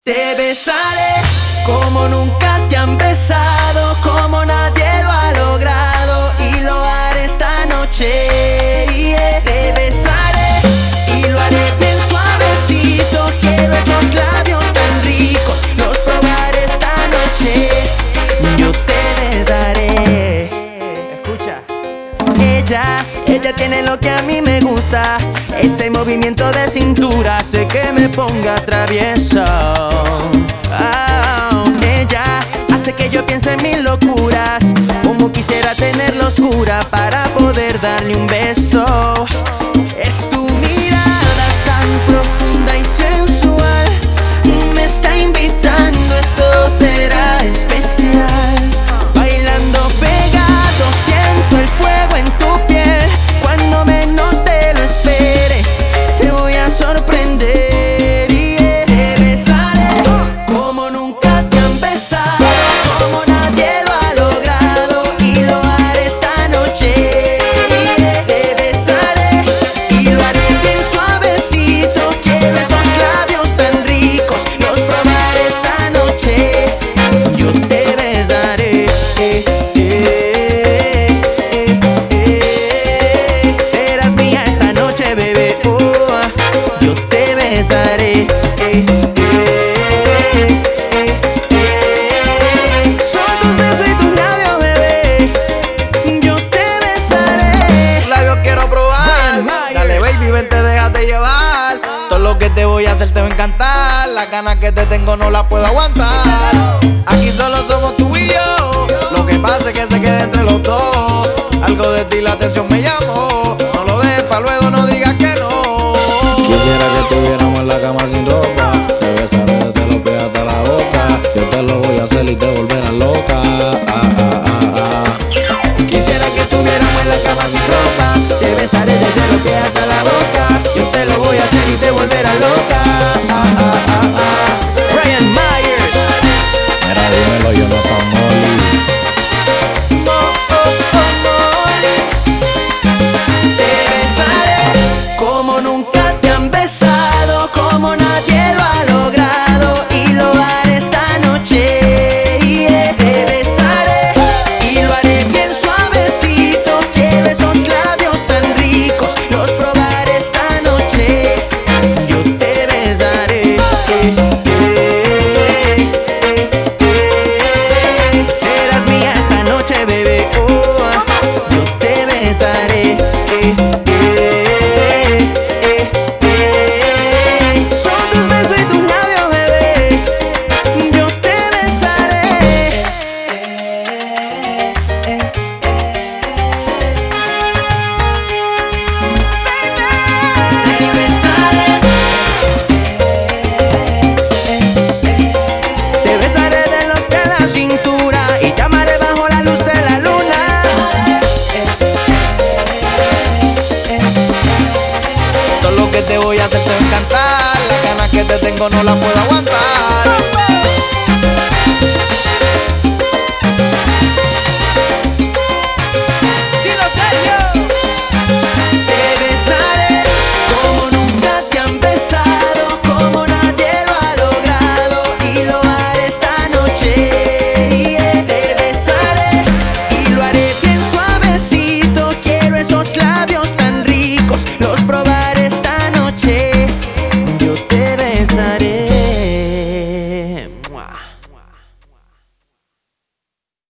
Te besaré como nunca te han besado, como nadie lo ha logrado, y lo haré esta noche. Yeah. Te besaré y lo haré bien suavecito. Quiero esos labios tan ricos, los probaré esta noche. Yo te besaré. Escucha. Ella tiene lo que a mí me gusta. Ese movimiento de cintura hace que me ponga travieso. Ella hace que yo piense en mil locuras, como quisiera tenerla oscura para poder darle un beso. Es tu mirada tan profunda y sensual, me está invitando, esto será especial. Bailando pegado, siento el fuego en tu piel. Cuando menos te lo esperes, te voy a sorprender. Yeah. Te besaré como nunca te han besado, como nadie lo ha logrado, y lo haré esta noche. Yeah. Te besaré y lo haré bien suavecito. Quiero esos labios tan ricos, los probaré esta noche. Yo te besaré. Serás mía esta noche, bebé. Yo te besaré. Son tus besos y tus labios, bebé. Yo te besaré. Tus labios quiero probar. Dale, baby, vente, déjate llevar. Todo lo que te voy a hacer te va a encantar. Las ganas que te tengo no las puedo aguantar. Aquí solo somos tú y yo. Lo que pasa es que se quede entre los dos. Algo de ti la atención me llamó. No lo dejes pa' luego, no digas que no. Quisiera que estuviéramos en la cama sin ropa. Te besaré desde los pies hasta la boca. Yo te lo voy a hacer y te volverás loca. Quisiera que estuviéramos en la cama sin ropa. Te besaré desde los pies hasta la boca. Yo te lo voy a hacer y te volverás loca. Brian Myers. Mira, dímelo, yo no estamos Te besaré como nunca te han besado, como nadie lo ha logrado, y lo haré esta noche. Yeah. Te besaré y lo haré bien suavecito. Quiero esos labios tan ricos, los probaré esta noche. Yo te besaré. Serás mía esta noche, bebé. Yo te besaré. Son tus besos y tus labios, bebé. Yo te besaré. Te besaré. Te besaré de los pies a la cintura y te amaré bajo la luz de la luna. Todo lo que te voy a hacer te va a encantar. Las ganas que te tengo no las puedo aguantar.